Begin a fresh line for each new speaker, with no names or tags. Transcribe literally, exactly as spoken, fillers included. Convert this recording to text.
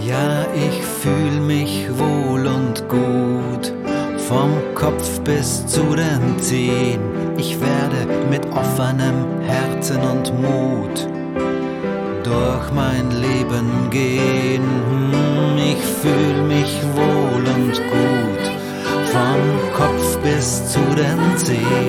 Ja, ich fühl mich wohl und gut, vom Kopf bis zu den Zehen. Ich werde mit offenem Herzen und Mut durch mein Leben gehen. Hm, ich fühl mich wohl und gut, vom Kopf bis zu den Zehen.